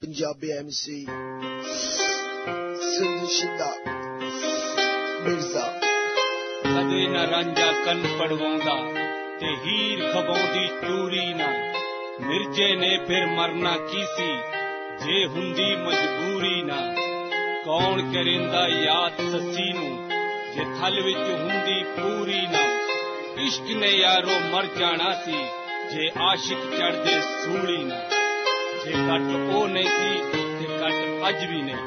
Punjabi MC Sindhu शिंदा मिर्जा कदे न रांझा कन पड़वांदा ते हीर खबाउंदी चूरी ना मिर्जे ने फिर मरना कीसी जे हुंदी मजबूरी ना कौन करेंदा याद ससी नू जे थल विच हुंदी पूरी ना इश्क ने यारो मर जाना सी जे आशिक चढ़दे सूली ना जे कट ओ नहीं सी ते कट अज भी नहीं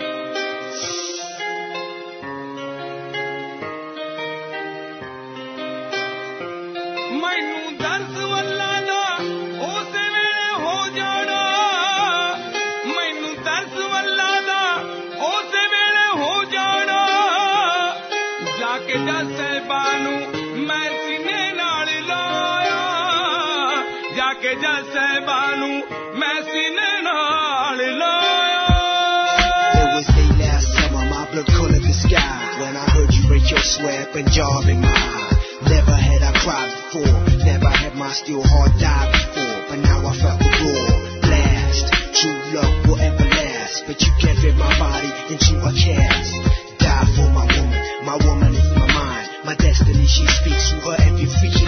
मैनू दर्द वल्ला दा उस वेले हो जाना मैनू दर्द वल्ला दा उस वेले हो जाना जाके जज साहिबानू मैं सीने नाल लाया जाके जज साहिबानू मैं सीने नाल लाया It was late last summer, my blood colored the sky when I heard you break your swear Punjab in my eye. Never had I cried before, never had my still heart died before, but now I felt the roar, blast. True love will ever last, but you can't fit my body into a cast. Die for my woman is my mind, my destiny, she speaks through her every freak